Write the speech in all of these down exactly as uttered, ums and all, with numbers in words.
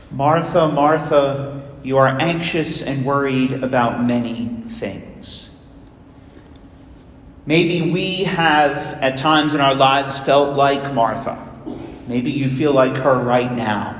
Martha, Martha, you are anxious and worried about many things. Maybe we have at times in our lives felt like Martha. Maybe you feel like her right now,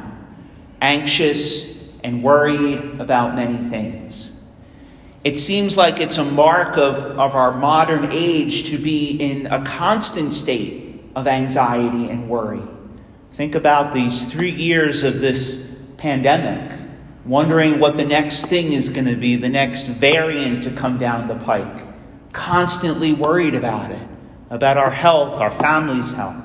anxious and worried about many things. It seems like it's a mark of, of our modern age to be in a constant state of anxiety and worry. Think about these three years of this pandemic, wondering what the next thing is going to be, the next variant to come down the pike. Constantly worried about it, about our health, our family's health.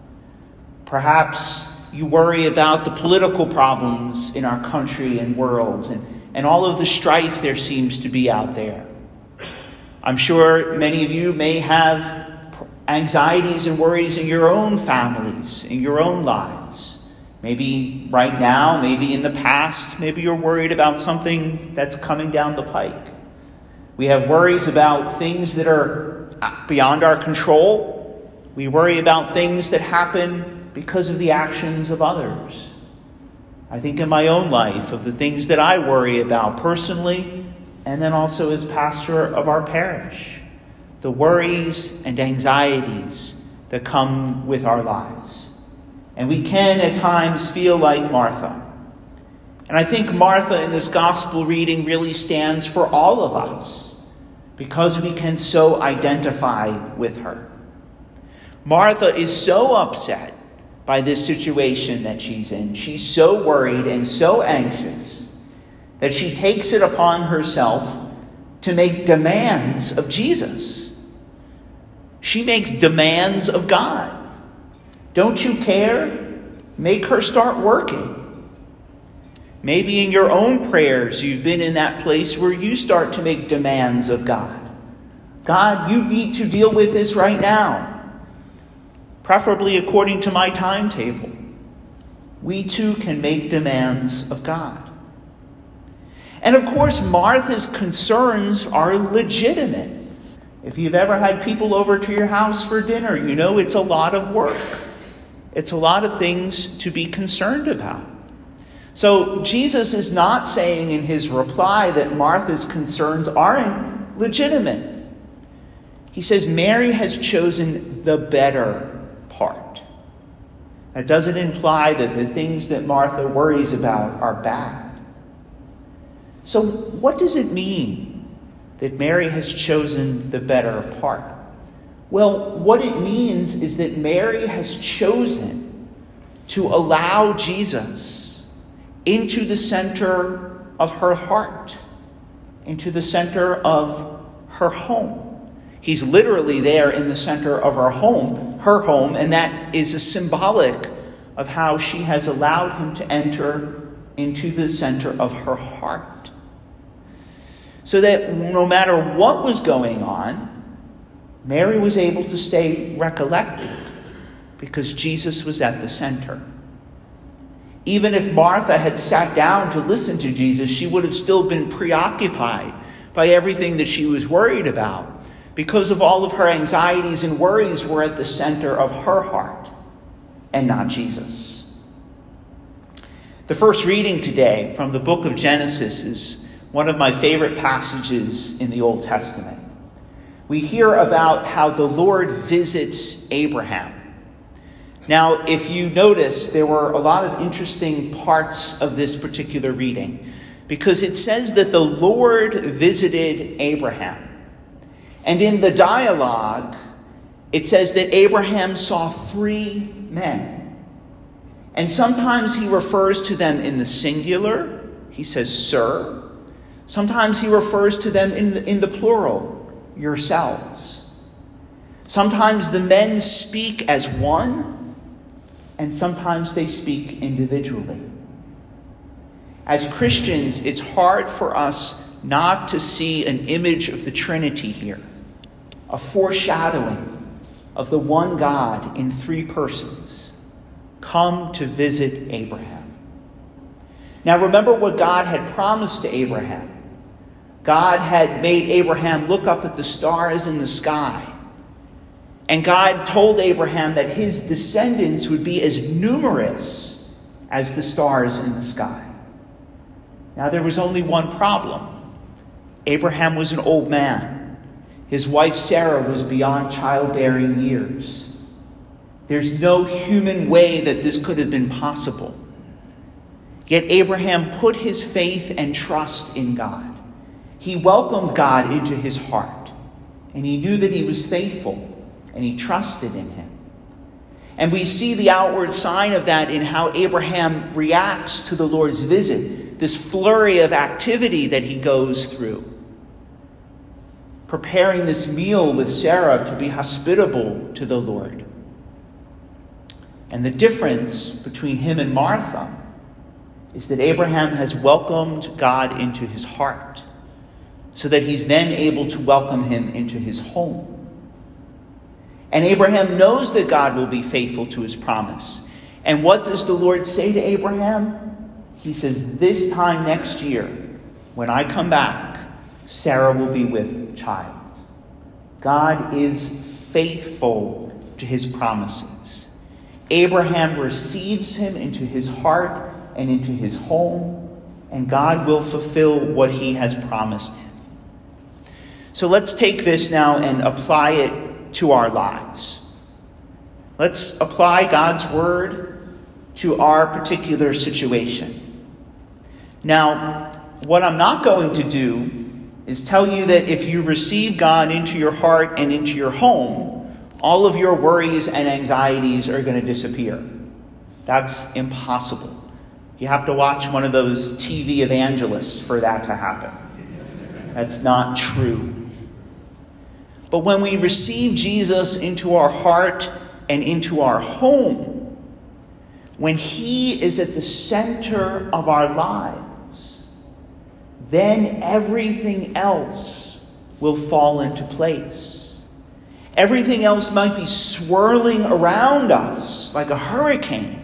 Perhaps you worry about the political problems in our country and world and, and all of the strife there seems to be out there. I'm sure many of you may have anxieties and worries in your own families, in your own lives. Maybe right now, maybe in the past, maybe you're worried about something that's coming down the pike. We have worries about things that are beyond our control. We worry about things that happen because of the actions of others. I think in my own life of the things that I worry about personally, and then also as pastor of our parish. The worries and anxieties that come with our lives. And we can at times feel like Martha. And I think Martha in this gospel reading really stands for all of us because we can so identify with her. Martha is so upset by this situation that she's in. She's so worried and so anxious that she takes it upon herself to make demands of Jesus. She makes demands of God. Don't you care? Make her start working. Maybe in your own prayers, you've been in that place where you start to make demands of God. God, you need to deal with this right now, preferably according to my timetable. We too can make demands of God. And of course, Martha's concerns are legitimate. If you've ever had people over to your house for dinner, you know it's a lot of work. It's a lot of things to be concerned about. So Jesus is not saying in his reply that Martha's concerns aren't legitimate. He says Mary has chosen the better part. That doesn't imply that the things that Martha worries about are bad. So what does it mean that Mary has chosen the better part? Well, what it means is that Mary has chosen to allow Jesus into the center of her heart, into the center of her home. He's literally there in the center of her home, her home, and that is a symbolic of how she has allowed him to enter into the center of her heart. So that no matter what was going on, Mary was able to stay recollected because Jesus was at the center. Even if Martha had sat down to listen to Jesus, she would have still been preoccupied by everything that she was worried about because of all of her anxieties and worries were at the center of her heart and not Jesus. The first reading today from the book of Genesis is one of my favorite passages in the Old Testament. We hear about how the Lord visits Abraham. Now, if you notice, there were a lot of interesting parts of this particular reading because it says that the Lord visited Abraham. And in the dialogue, it says that Abraham saw three men. And sometimes he refers to them in the singular. He says, sir. Sometimes he refers to them in the, in the plural, yourselves. Sometimes the men speak as one. And sometimes they speak individually. As Christians, it's hard for us not to see an image of the Trinity here, a foreshadowing of the one God in three persons, come to visit Abraham. Now remember what God had promised to Abraham. God had made Abraham look up at the stars in the sky. And God told Abraham that his descendants would be as numerous as the stars in the sky. Now there was only one problem. Abraham was an old man. His wife Sarah was beyond childbearing years. There's no human way that this could have been possible. Yet Abraham put his faith and trust in God. He welcomed God into his heart, and he knew that he was faithful, and he trusted in him. And we see the outward sign of that in how Abraham reacts to the Lord's visit, this flurry of activity that he goes through. Preparing this meal with Sarah to be hospitable to the Lord. And the difference between him and Martha is that Abraham has welcomed God into his heart, so that he's then able to welcome him into his home. And Abraham knows that God will be faithful to his promise. And what does the Lord say to Abraham? He says, this time next year, when I come back, Sarah will be with child. God is faithful to his promises. Abraham receives him into his heart and into his home, and God will fulfill what he has promised him. So let's take this now and apply it to our lives. Let's apply God's word to our particular situation. Now, what I'm not going to do is tell you that if you receive God into your heart and into your home, all of your worries and anxieties are going to disappear. That's impossible. You have to watch one of those T V evangelists for that to happen. That's not true. But when we receive Jesus into our heart and into our home, when he is at the center of our lives, then everything else will fall into place. Everything else might be swirling around us like a hurricane.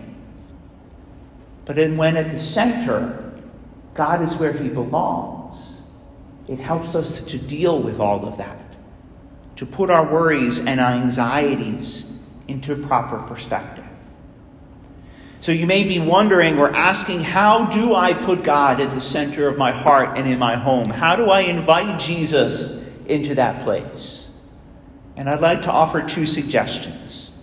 But then when at the center, God is where he belongs, it helps us to deal with all of that, to put our worries and our anxieties into proper perspective. So you may be wondering or asking, how do I put God at the center of my heart and in my home? How do I invite Jesus into that place? And I'd like to offer two suggestions.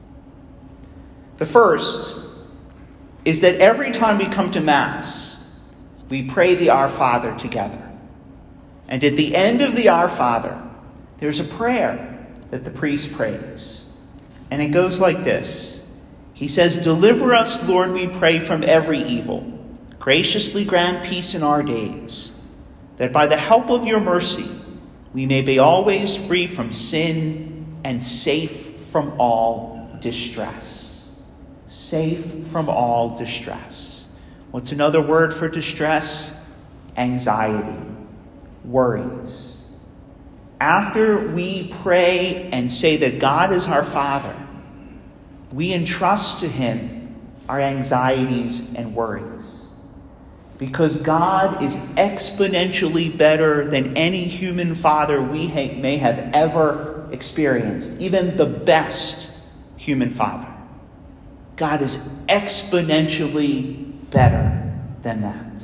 The first is that every time we come to Mass, we pray the Our Father together. And at the end of the Our Father, there's a prayer that the priest prays. And it goes like this. He says, "Deliver us, Lord, we pray, from every evil. Graciously grant peace in our days, that by the help of your mercy, we may be always free from sin and safe from all distress." Safe from all distress. What's another word for distress? Anxiety, worries. After we pray and say that God is our Father, we entrust to him our anxieties and worries. Because God is exponentially better than any human father we ha- may have ever experienced, even the best human father. God is exponentially better than that.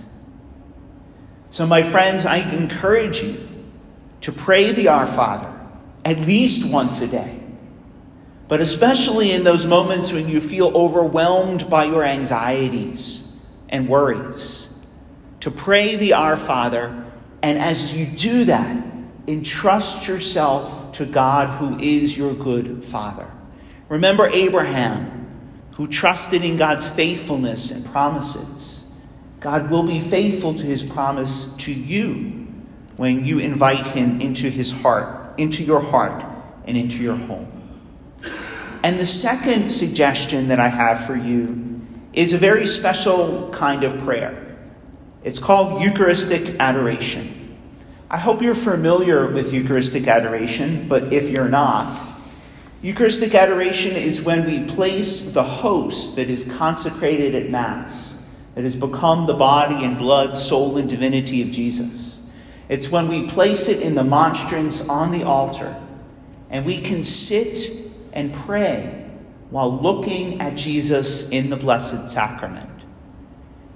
So, my friends, I encourage you to pray the Our Father at least once a day. But especially in those moments when you feel overwhelmed by your anxieties and worries, to pray the Our Father, and as you do that, entrust yourself to God who is your good Father. Remember Abraham, who trusted in God's faithfulness and promises. God will be faithful to his promise to you when you invite him into his heart, into your heart, and into your home. And the second suggestion that I have for you is a very special kind of prayer. It's called Eucharistic Adoration. I hope you're familiar with Eucharistic Adoration, but if you're not, Eucharistic Adoration is when we place the host that is consecrated at Mass, that has become the body and blood, soul, and divinity of Jesus. It's when we place it in the monstrance on the altar, and we can sit and pray while looking at Jesus in the Blessed Sacrament.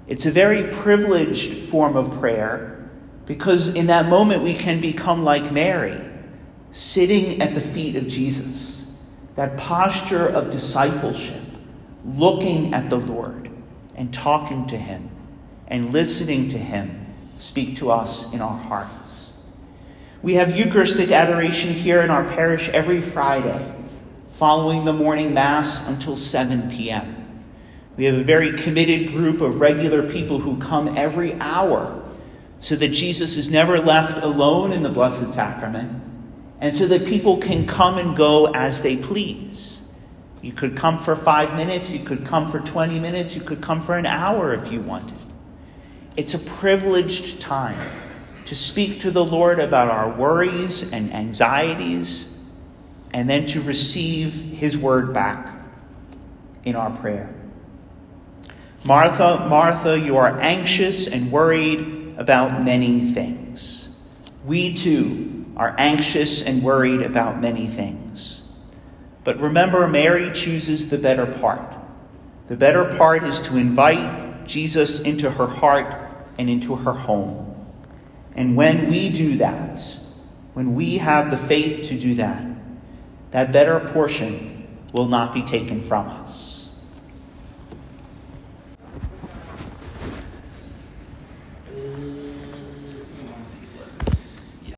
It's a very privileged form of prayer because in that moment we can become like Mary, sitting at the feet of Jesus, that posture of discipleship, looking at the Lord and talking to him and listening to him speak to us in our hearts. We have Eucharistic adoration here in our parish every Friday, following the morning Mass until seven p.m. We have a very committed group of regular people who come every hour so that Jesus is never left alone in the Blessed Sacrament, and so that people can come and go as they please. You could come for five minutes, you could come for twenty minutes, you could come for an hour if you wanted. It's a privileged time to speak to the Lord about our worries and anxieties, and then to receive his word back in our prayer. Martha, Martha, you are anxious and worried about many things. We too are anxious and worried about many things. But remember, Mary chooses the better part. The better part is to invite Jesus into her heart and into her home. And when we do that, when we have the faith to do that, that better portion will not be taken from us.